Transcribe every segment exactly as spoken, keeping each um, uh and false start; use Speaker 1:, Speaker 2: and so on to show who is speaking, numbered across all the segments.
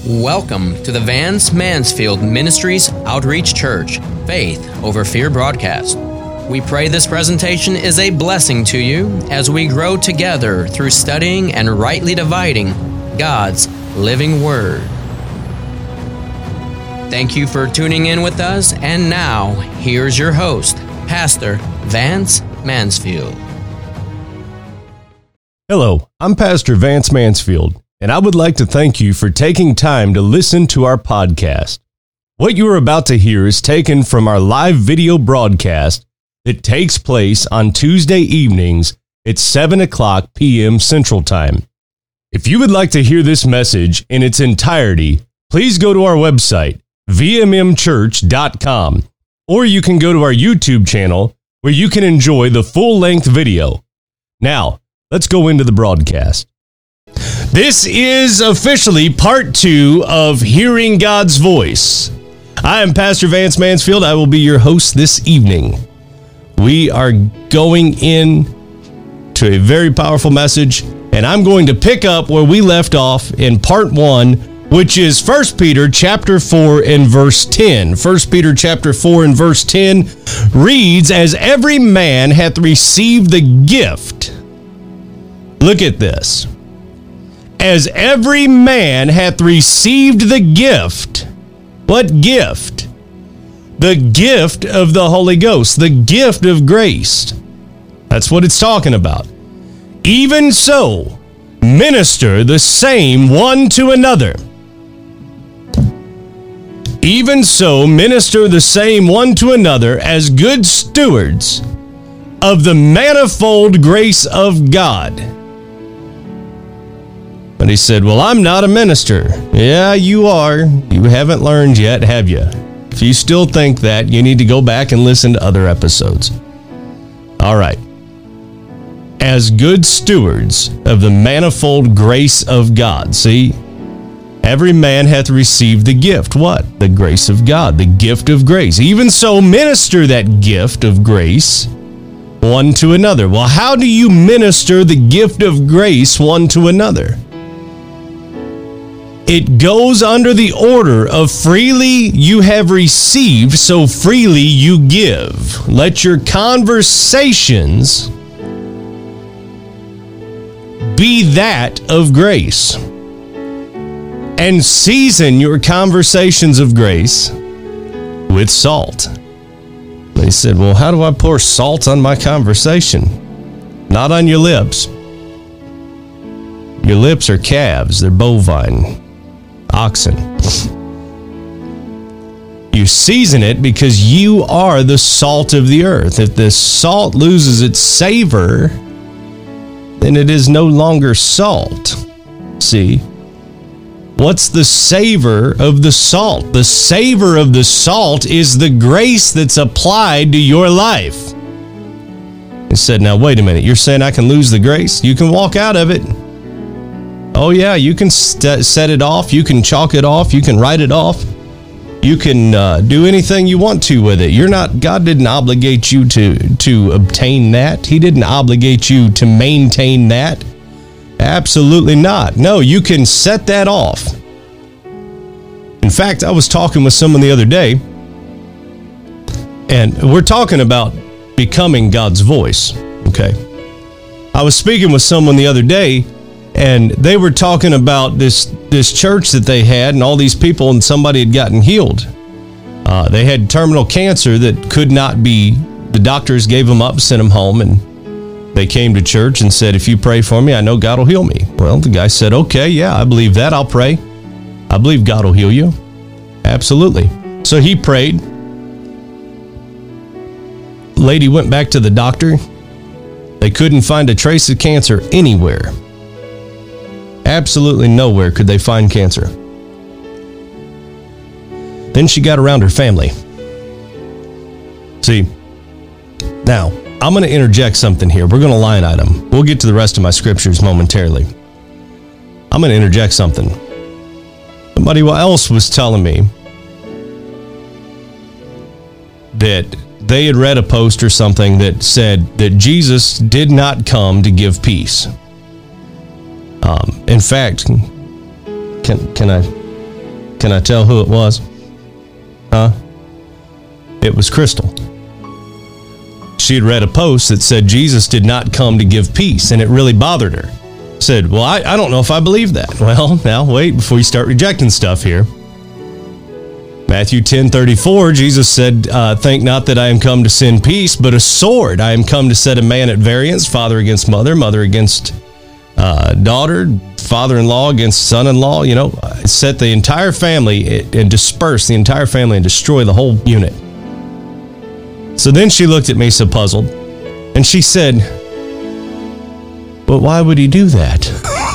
Speaker 1: Welcome to the Vance Mansfield Ministries Outreach Church Faith Over Fear broadcast. We pray this presentation is a blessing to you as we grow together through studying and rightly dividing God's living Word. Thank you for tuning in with us, and now, here's your host, Pastor Vance Mansfield.
Speaker 2: Hello, I'm Pastor Vance Mansfield, and I would like to thank you for taking time to listen to our podcast. What you are about to hear is taken from our live video broadcast that takes place on Tuesday evenings at seven o'clock p.m. Central Time. If you would like to hear this message in its entirety, please go to our website, v m m church dot com, or you can go to our YouTube channel where you can enjoy the full-length video. Now, let's go into the broadcast. This is officially part two of Hearing God's Voice. I am Pastor Vance Mansfield. I will be your host this evening. We are going in to a very powerful message, and I'm going to pick up where we left off in part one, which is First Peter chapter four and verse ten. First Peter chapter four and verse ten reads, "As every man hath received the gift." Look at this. As every man hath received the gift. What gift? The gift of the Holy Ghost, the gift of grace. That's what it's talking about. Even so, minister the same one to another. Even so, minister the same one to another as good stewards of the manifold grace of God. But he said, well, I'm not a minister. Yeah, you are. You haven't learned yet, have you? If you still think that, you need to go back and listen to other episodes. All right. As good stewards of the manifold grace of God. See, every man hath received the gift. What? The grace of God, the gift of grace. Even so, minister that gift of grace one to another. Well, how do you minister the gift of grace one to another? It goes under the order of freely you have received, so freely you give. Let your conversations be that of grace. And season your conversations of grace with salt. They said, well, how do I pour salt on my conversation? Not on your lips. Your lips are calves. They're bovine. Oxen. You season it because you are the salt of the earth. If the salt loses its savor, then it is no longer salt. See? What's the savor of the salt? The savor of the salt is the grace that's applied to your life. He said, now wait a minute, you're saying I can lose the grace? You can walk out of it. Oh yeah, you can st- set it off, you can chalk it off, you can write it off. You can uh, do anything you want to with it. You're not, God didn't obligate you to, to obtain that. He didn't obligate you to maintain that. Absolutely not. No, you can set that off. In fact, I was talking with someone the other day, and we're talking about becoming God's voice, okay? I was speaking with someone the other day, and they were talking about this, this church that they had and all these people, and somebody had gotten healed. Uh, they had terminal cancer that could not be, the doctors gave them up, sent them home, and they came to church and said, if you pray for me, I know God will heal me. Well, the guy said, okay, yeah, I believe that. I'll pray. I believe God will heal you. Absolutely. So he prayed. Lady went back to the doctor. They couldn't find a trace of cancer anywhere. Absolutely nowhere could they find cancer. Then she got around her family. See, now, I'm going to interject something here. We're going to line item. We'll get to the rest of my scriptures momentarily. I'm going to interject something. Somebody else was telling me that they had read a post or something that said that Jesus did not come to give peace. Um, in fact, can can I Can I tell who it was? Huh? It was Crystal. She had read a post that said Jesus did not come to give peace, and it really bothered her. Said, well, I, I don't know if I believe that. Well, now wait before you start rejecting stuff here. Matthew ten thirty-four, Jesus said, uh, think not that I am come to send peace, but a sword. I am come to set a man at variance, father against mother, mother against uh, daughter, father-in-law against son-in-law, you know, set the entire family and disperse the entire family and destroy the whole unit. So then she looked at me so puzzled, and she said, but why would he do that?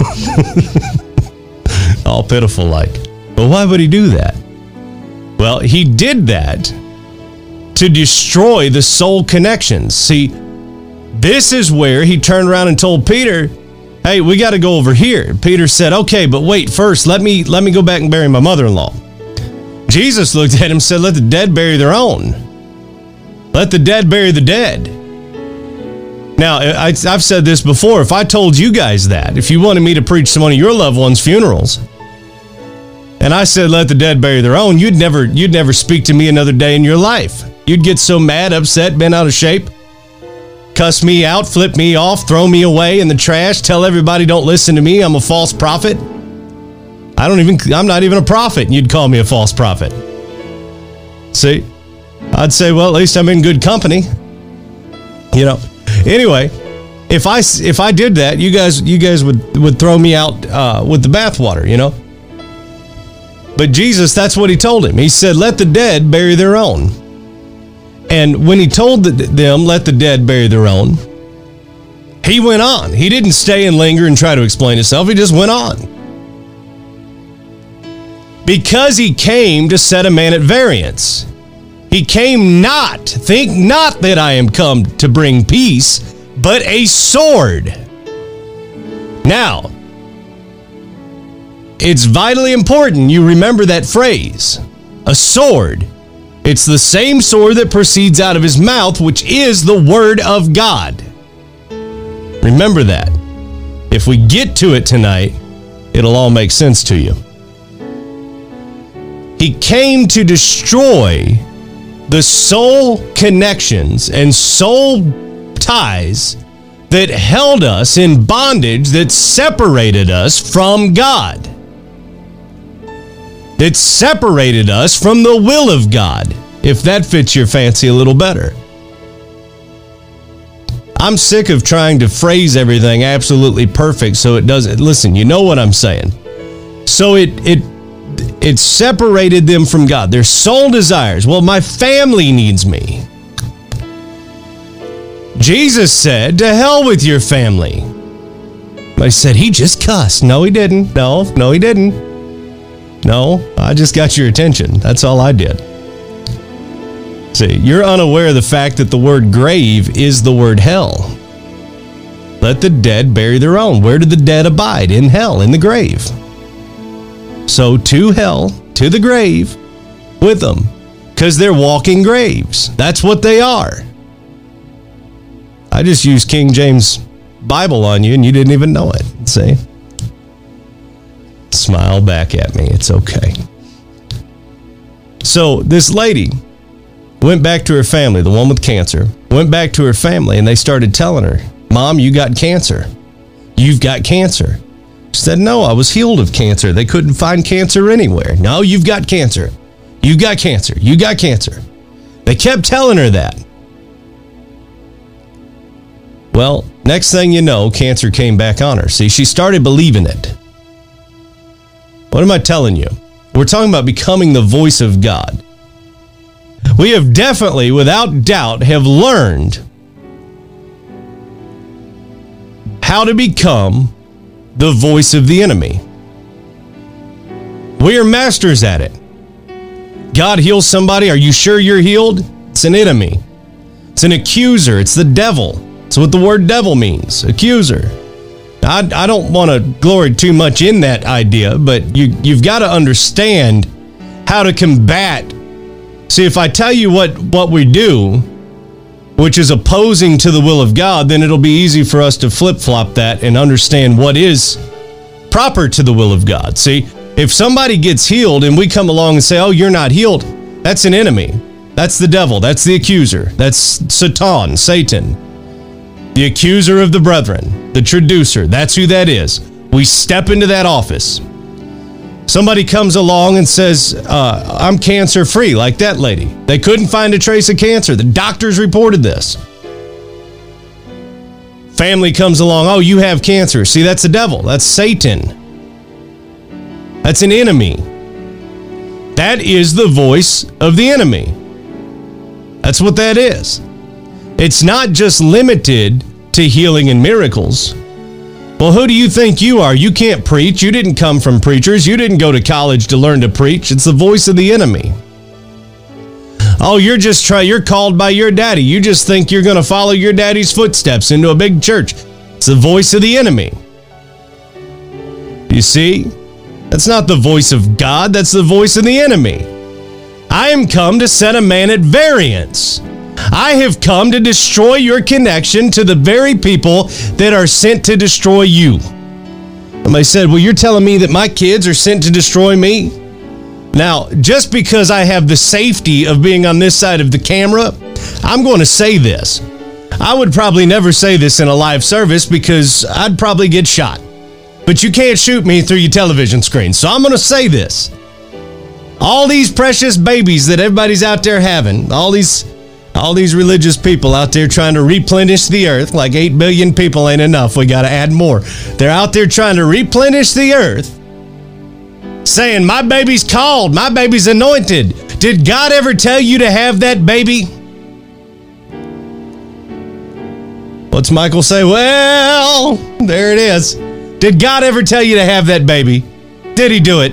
Speaker 2: All pitiful like. But why would he do that? Well, he did that to destroy the soul connections. See, this is where he turned around and told Peter, hey, we got to go over here. Peter said, okay, but wait, first, let me let me go back and bury my mother-in-law. Jesus looked at him and said, let the dead bury their own. Let the dead bury the dead. Now, I, I've said this before. If I told you guys that, if you wanted me to preach some one of your loved ones' funerals, and I said, let the dead bury their own, you'd never, you'd never speak to me another day in your life. You'd get so mad, upset, bent out of shape, cuss me out, flip me off, throw me away in the trash, tell everybody don't listen to me, I'm a false prophet. I don't even, I'm not even a prophet, and you'd call me a false prophet. See, I'd say, well, at least I'm in good company. You know, anyway, if I, if I did that, you guys, you guys would, would throw me out uh, with the bathwater, you know. But Jesus, that's what he told him. He said, let the dead bury their own. And when he told them, let the dead bury their own, he went on. He didn't stay and linger and try to explain himself. He just went on. Because he came to set a man at variance. He came not, think not that I am come to bring peace, but a sword. Now, it's vitally important you remember that phrase, a sword. It's the same sword that proceeds out of his mouth, which is the word of God. Remember that. If we get to it tonight, it'll all make sense to you. He came to destroy the soul connections and soul ties that held us in bondage, that separated us from God. That separated us from the will of God, if that fits your fancy a little better. I'm sick of trying to phrase everything absolutely perfect so it doesn't. Listen, you know what I'm saying. So it it it separated them from God. Their soul desires. Well, my family needs me. Jesus said, to hell with your family. I said, he just cussed. No, he didn't. No, no, he didn't. No, I just got your attention. That's all I did. See, you're unaware of the fact that the word grave is the word hell. Let the dead bury their own. Where do the dead abide? In hell, in the grave. So to hell, to the grave, with them. Because they're walking graves. That's what they are. I just used King James Bible on you and you didn't even know it. See? Smile back at me. It's okay. So this lady went back to her family, the one with cancer, went back to her family and they started telling her, Mom, you got cancer. You've got cancer. She said, no, I was healed of cancer. They couldn't find cancer anywhere. No, you've got cancer. You've got cancer. You got cancer. They kept telling her that. Well, next thing you know, cancer came back on her. See, she started believing it. What am I telling you? We're talking about becoming the voice of God. We have definitely, without doubt, have learned how to become the voice of the enemy. We are masters at it. God heals somebody. Are you sure you're healed? It's an enemy. It's an accuser. It's the devil. That's what the word devil means, accuser. I, I don't want to glory too much in that idea, but you, you've got to understand how to combat. See, if I tell you what, what we do, which is opposing to the will of God, then it'll be easy for us to flip-flop that and understand what is proper to the will of God. See, If somebody gets healed and we come along and say, oh, you're not healed, that's an enemy. That's the devil. That's the accuser. That's Satan, Satan. The accuser of the brethren, the traducer. That's who that is. We step into that office. Somebody comes along and says, uh, I'm cancer-free, like that lady. They couldn't find a trace of cancer. The doctors reported this. Family comes along, oh, you have cancer. See, that's the devil. That's Satan. That's an enemy. That is the voice of the enemy. That's what that is. It's not just limited to healing and miracles. Well, who do you think you are? You can't preach. You didn't come from preachers. You didn't go to college to learn to preach. It's the voice of the enemy. Oh, you're just try. You're called by your daddy. You just think you're going to follow your daddy's footsteps into a big church. It's the voice of the enemy. You see? That's not the voice of God. That's the voice of the enemy. I am come to set a man at variance. I have come to destroy your connection to the very people that are sent to destroy you. Somebody said, well, you're telling me that my kids are sent to destroy me? Now, just because I have the safety of being on this side of the camera, I'm going to say this. I would probably never say this in a live service because I'd probably get shot. But you can't shoot me through your television screen, so I'm going to say this. All these precious babies that everybody's out there having, all these all these religious people out there trying to replenish the earth, like eight billion people ain't enough, we got to add more. They're out there trying to replenish the earth, saying, my baby's called, my baby's anointed. Did God ever tell you to have that baby? What's Michael say? Well, there it is. Did God ever tell you to have that baby? Did he do it?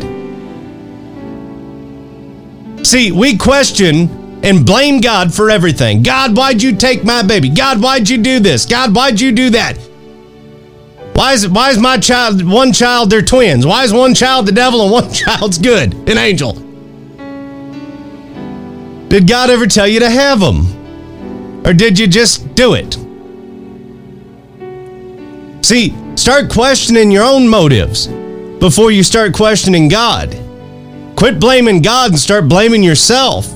Speaker 2: See, we question and blame God for everything. God, why'd you take my baby? God, why'd you do this? God, why'd you do that? Why is, why is my child, one child, they're twins? Why is one child the devil and one child's good, an angel? Did God ever tell you to have them? Or did you just do it? See, start questioning your own motives before you start questioning God. Quit blaming God and start blaming yourself.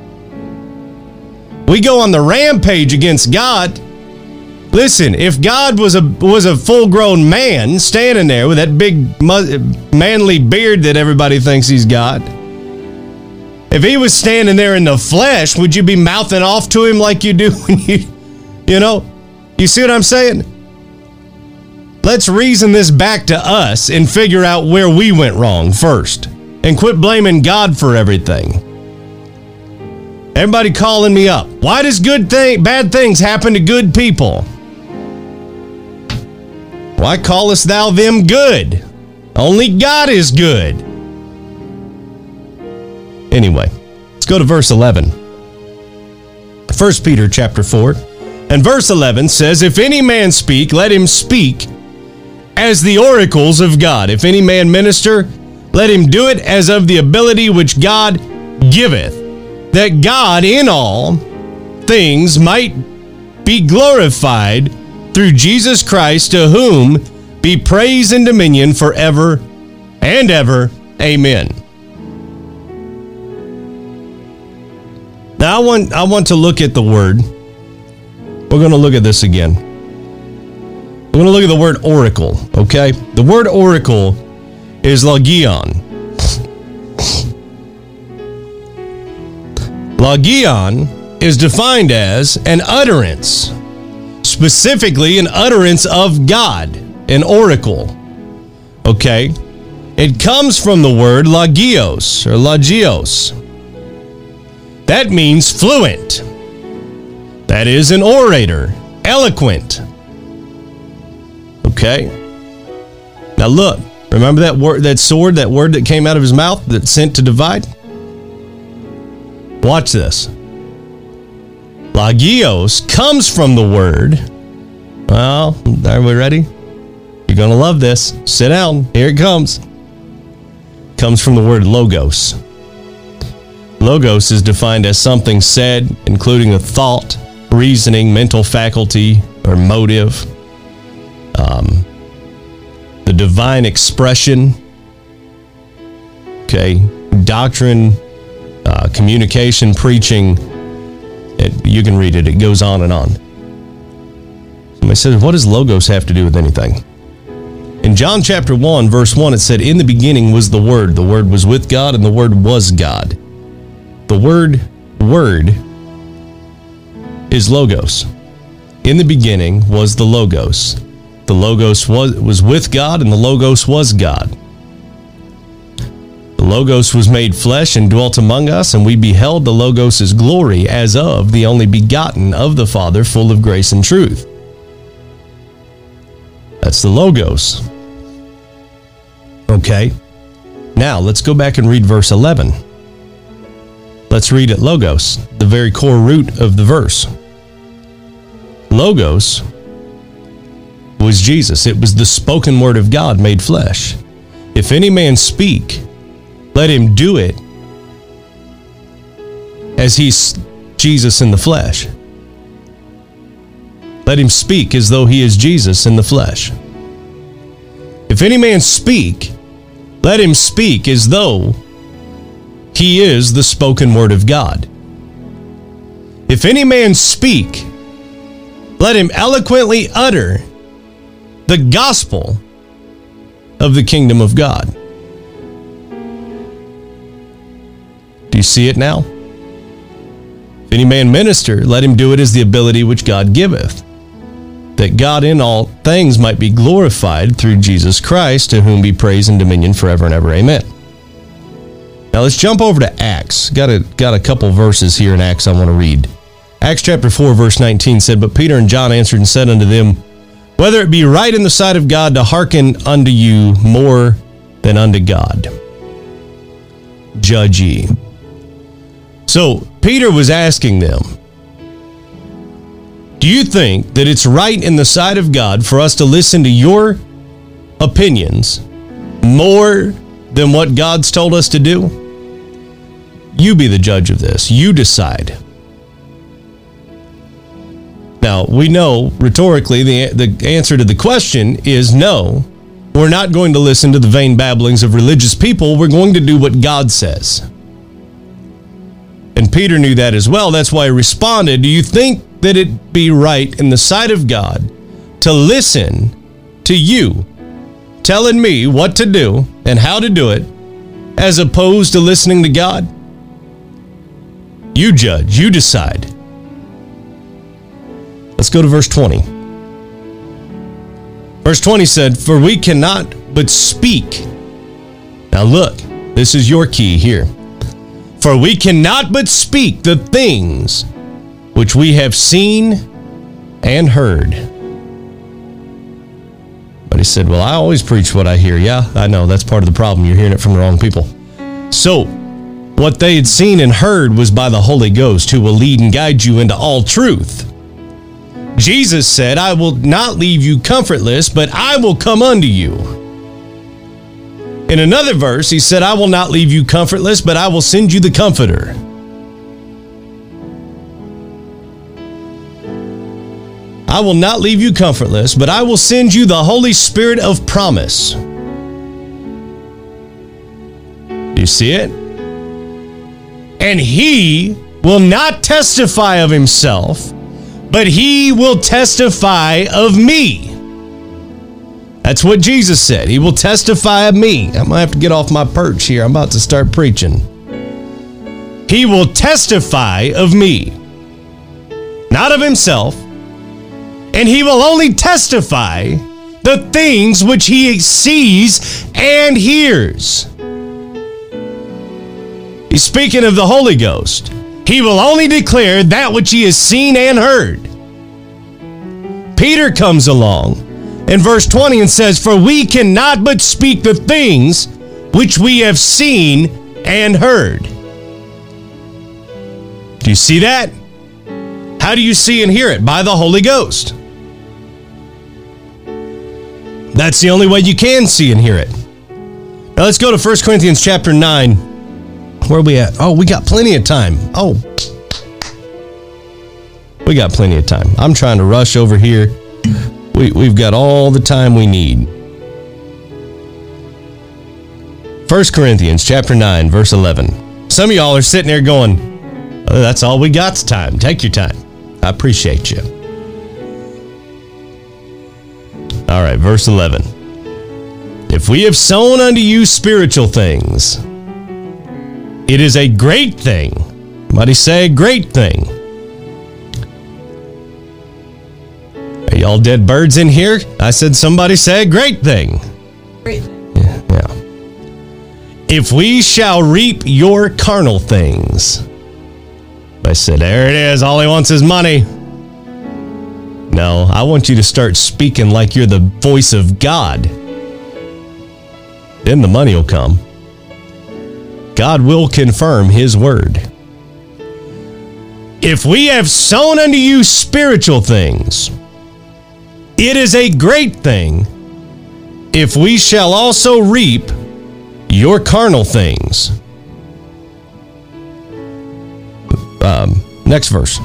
Speaker 2: We go on the rampage against God. Listen, if God was a was a full-grown man standing there with that big manly beard that everybody thinks he's got, if he was standing there in the flesh, would you be mouthing off to him like you do when you, you know, you see what I'm saying? Let's reason this back to us and figure out where we went wrong first. And quit blaming God for everything. Everybody calling me up. Why does good thing, bad things happen to good people? Why callest thou them good? Only God is good. Anyway, let's go to verse eleven. First Peter chapter four. And verse eleven says, if any man speak, let him speak as the oracles of God. If any man minister, let him do it as of the ability which God giveth, that God in all things might be glorified through Jesus Christ, to whom be praise and dominion forever and ever. Amen. Now I want I want to look at the word. We're going to look at this again. We're going to look at the word oracle, okay? The word oracle is logion. Logion is defined as an utterance, specifically an utterance of God, an oracle. Okay? It comes from the word logios or logios. That means fluent. That is an orator, eloquent. Okay? Now look. Remember that word, that sword, that word that came out of his mouth that sent to divide? Watch this. Logios comes from the word. Well, are we ready? You're going to love this. Sit down. Here it comes. Comes from the word logos. Logos is defined as something said, including a thought, reasoning, mental faculty, or motive. Um... The divine expression. Okay, doctrine, uh, communication, preaching. It, you can read it. It goes on and on. Somebody says, what does Logos have to do with anything? In John chapter one, verse one, it said, in the beginning was the Word. The Word was with God, and the Word was God. The word, word, is Logos. In the beginning was the Logos. The Logos was, was with God, and the Logos was God. The Logos was made flesh and dwelt among us, and we beheld the Logos' glory as of the only begotten of the Father, full of grace and truth. That's the Logos. Okay. Now, let's go back and read verse eleven. Let's read it Logos, the very core root of the verse. Logos was Jesus. It was the spoken word of God made flesh. If any man speak, let him do it as he's Jesus in the flesh. Let him speak as though he is Jesus in the flesh. If any man speak, let him speak as though he is the spoken word of God. If any man speak, let him eloquently utter the gospel of the kingdom of God. Do you see it now? If any man minister, let him do it as the ability which God giveth, that God in all things might be glorified through Jesus Christ, to whom be praise and dominion forever and ever. Amen. Now let's jump over to Acts. Got a, got a couple verses here in Acts I want to read. Acts chapter four, verse nineteen said, but Peter and John answered and said unto them, whether it be right in the sight of God to hearken unto you more than unto God. Judge ye. So Peter was asking them, do you think that it's right in the sight of God for us to listen to your opinions more than what God's told us to do? You be the judge of this. You decide. Now, we know rhetorically the, the answer to the question is no. We're not going to listen to the vain babblings of religious people. We're going to do what God says. And Peter knew that as well. That's why he responded, do you think that it be right in the sight of God to listen to you telling me what to do and how to do it, as opposed to listening to God? You judge, you decide. Let's go to verse twenty. Verse twenty said, for we cannot but speak. Now look, this is your key here. For we cannot but speak the things which we have seen and heard. But he said, well, I always preach what I hear. Yeah, I know, that's part of the problem. You're hearing it from the wrong people. So, what they had seen and heard was by the Holy Ghost, who will lead and guide you into all truth. Jesus said, I will not leave you comfortless, but I will come unto you. In another verse, he said, I will not leave you comfortless, but I will send you the Comforter. I will not leave you comfortless, but I will send you the Holy Spirit of promise. Do you see it? And he will not testify of himself, but he will testify of me. That's what Jesus said. He will testify of me. I'm going to have to get off my perch here. I'm about to start preaching. He will testify of me, not of himself, and he will only testify the things which he sees and hears. He's speaking of the Holy Ghost. He will only declare that which he has seen and heard. Peter comes along in verse twenty and says, for we cannot but speak the things which we have seen and heard. Do you see that? How do you see and hear it? By the Holy Ghost. That's the only way you can see and hear it. Now let's go to First Corinthians chapter nine. Where are we at? Oh, we got plenty of time. Oh, we got plenty of time. I'm trying to rush over here. We, we've got all the time we need. First Corinthians chapter nine, verse eleven. Some of y'all are sitting there going, oh, that's all we got's time. Take your time. I appreciate you. All right, verse eleven. If we have sown unto you spiritual things, it is a great thing. Somebody say a great thing. Are y'all dead birds in here? I said somebody say a great thing.
Speaker 3: Great.
Speaker 2: Yeah, yeah. If we shall reap your carnal things. I said, there it is. All he wants is money. No, I want you to start speaking like you're the voice of God. Then the money will come. God will confirm his word. If we have sown unto you spiritual things, it is a great thing if we shall also reap your carnal things. Um, next verse.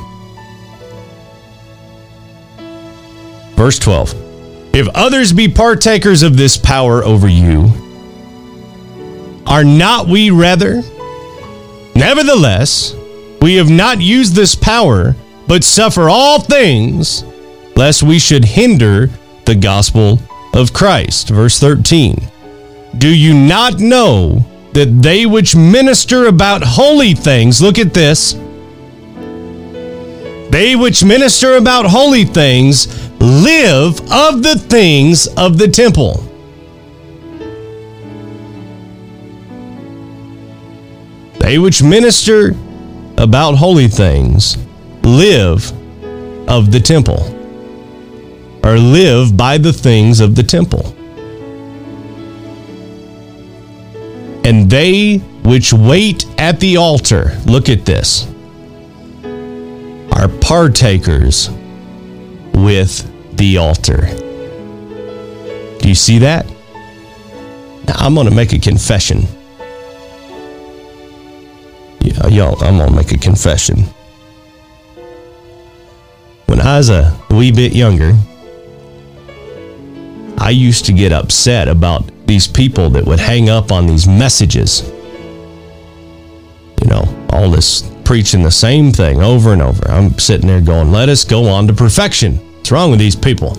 Speaker 2: Verse twelve. If others be partakers of this power over you, are not we rather? Nevertheless, we have not used this power, but suffer all things, lest we should hinder the gospel of Christ. Verse thirteen. Do you not know that they which minister about holy things, look at this, they which minister about holy things live of the things of the temple? They which minister about holy things live of the temple, or live by the things of the temple. And they which wait at the altar, look at this, are partakers with the altar. Do you see that? Now, I'm going to make a confession. Yeah, y'all, I'm going to make a confession. When I was a wee bit younger, I used to get upset about these people that would hang up on these messages. You know, all this preaching the same thing over and over. I'm sitting there going, let us go on to perfection. What's wrong with these people?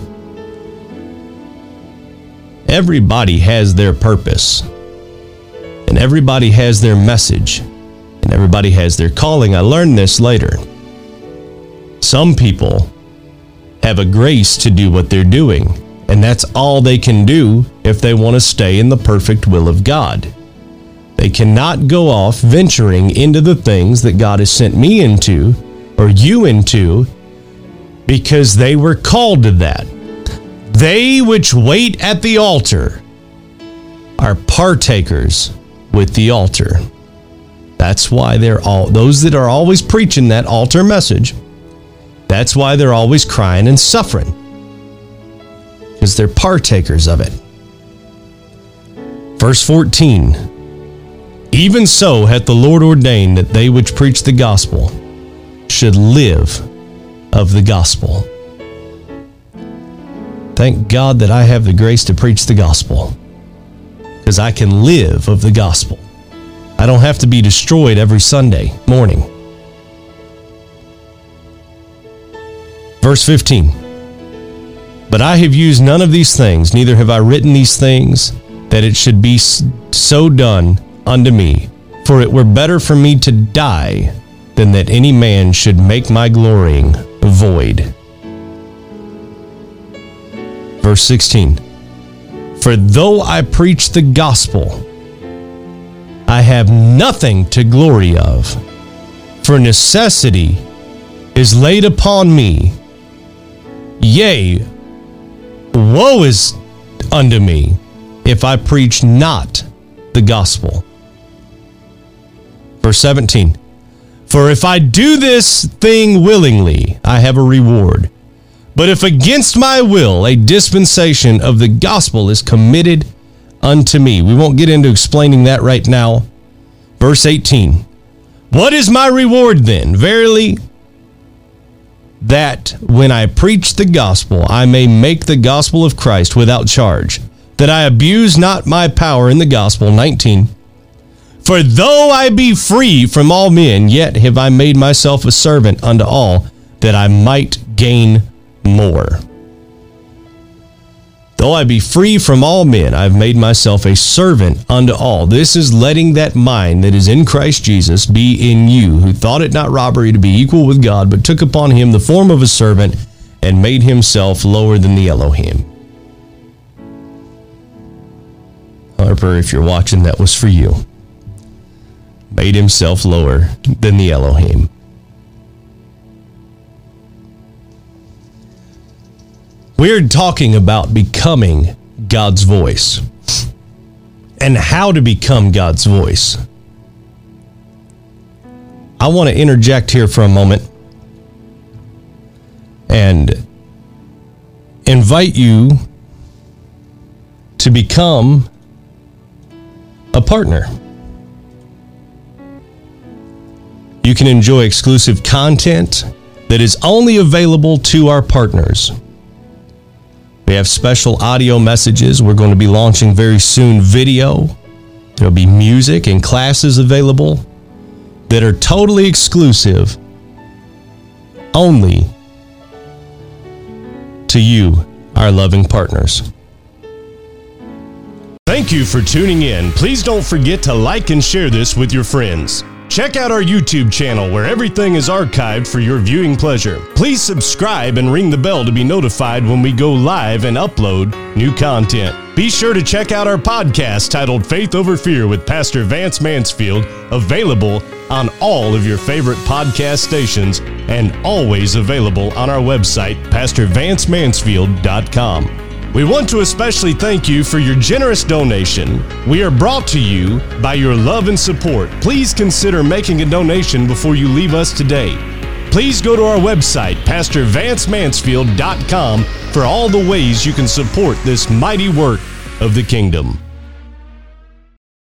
Speaker 2: Everybody has their purpose, and everybody has their message, and everybody has their calling. I learned this later. Some people have a grace to do what they're doing, and that's all they can do if they want to stay in the perfect will of God. They cannot go off venturing into the things that God has sent me into, or you into, because they were called to that. They which wait at the altar are partakers with the altar. That's why they're all, those that are always preaching that altar message, that's why they're always crying and suffering, because they're partakers of it. Verse fourteen. Even so hath the Lord ordained that they which preach the gospel should live of the gospel. Thank God that I have the grace to preach the gospel, because I can live of the gospel. I don't have to be destroyed every Sunday morning. Verse fifteen. But I have used none of these things, neither have I written these things, that it should be so done unto me. For it were better for me to die than that any man should make my glorying void. Verse sixteen. For though I preach the gospel, I have nothing to glory of, for necessity is laid upon me. Yea, woe is unto me if I preach not the gospel. Verse seventeen. For if I do this thing willingly, I have a reward. But if against my will, a dispensation of the gospel is committed unto me. We won't get into explaining that right now. Verse eighteen. What is my reward then? Verily, that when I preach the gospel, I may make the gospel of Christ without charge, that I abuse not my power in the gospel. nineteen. For though I be free from all men, yet have I made myself a servant unto all, that I might gain more. Though I be free from all men, I have made myself a servant unto all. This is letting that mind that is in Christ Jesus be in you, who thought it not robbery to be equal with God, but took upon him the form of a servant, and made himself lower than the Elohim. Harper, if you're watching, that was for you. Made himself lower than the Elohim. We're talking about becoming God's voice and how to become God's voice. I want to interject here for a moment and invite you to become a partner. You can enjoy exclusive content that is only available to our partners. We have special audio messages. We're going to be launching very soon video. There'll be music and classes available that are totally exclusive only to you, our loving partners. Thank you for tuning in. Please don't forget to like and share this with your friends. Check out our YouTube channel where everything is archived for your viewing pleasure. Please subscribe and ring the bell to be notified when we go live and upload new content. Be sure to check out our podcast titled Faith Over Fear with Pastor Vance Mansfield, available on all of your favorite podcast stations and always available on our website, pastor vance mansfield dot com. We want to especially thank you for your generous donation. We are brought to you by your love and support. Please consider making a donation before you leave us today. Please go to our website, pastor vance mansfield dot com, for all the ways you can support this mighty work of the kingdom.